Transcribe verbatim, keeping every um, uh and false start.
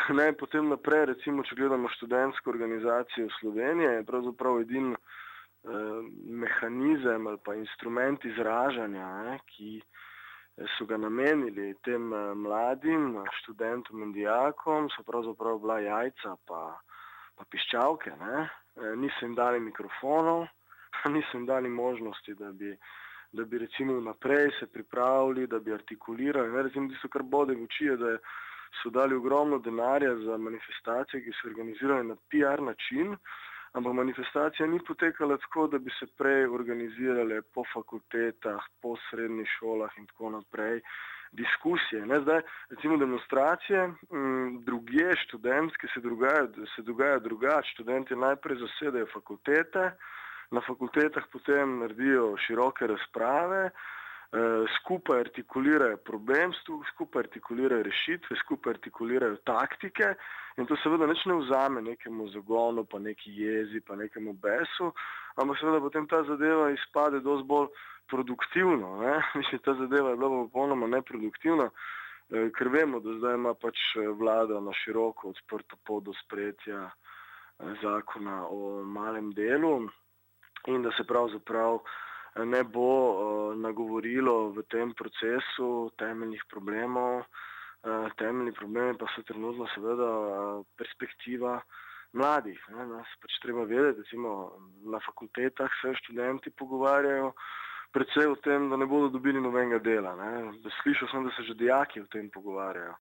ne, potem naprej, recimo, če gledamo študentsko organizacijo Slovenije, je pravzaprav edin eh, mehanizem ali pa instrument izražanja, ne, ki so ga namenili tem eh, mladim študentom in dijakom, so pravzaprav bila jajca pa, pa piščalke, ne. Eh, niso jim dali mikrofonov, niso jim dali možnosti, da bi da bi recimo naprej se pripravili, da bi artikulirali. Ne, recimo, tisto, kar bode v oči, je, da so dali ogromno denarja za manifestacije, ki so organizirane na P R način, ampak manifestacija ni potekala tako, da bi se prej organizirale po fakultetah, po srednjih šolah in tako naprej diskusije. Ne, zdaj, recimo demonstracije, m, drugje študentske se dogajajo, se dogaja drugače. Študenti najprej zasedajo fakultete, na fakultetah potem naredijo široke razprave, eh, skupaj artikulirajo problem, skupaj artikulirajo rešitve, skupaj artikulirajo taktike in to seveda nič ne vzame nekemu zagonu, pa neki jezi, pa nekemu besu, ampak seveda potem ta zadeva izpade dosti bolj produktivno. Ne? Mislim, ta zadeva je bila popolnoma neproduktivna, eh, ker vemo, da zdaj ima pač vlada na široko odprto pot do sprejetja eh, zakona o malem delu, in da se pravzaprav ne bo uh, nagovorilo v tem procesu temeljnih problemov. Uh, temeljni problemi pa so trenutno seveda uh, perspektiva mladih. Ne. Nas pač treba vedeti, recimo na fakultetah se študenti pogovarjajo predvsej o tem, da ne bodo dobili nobenega dela. Ne. Slišal sem, da se že dijaki o tem pogovarjajo.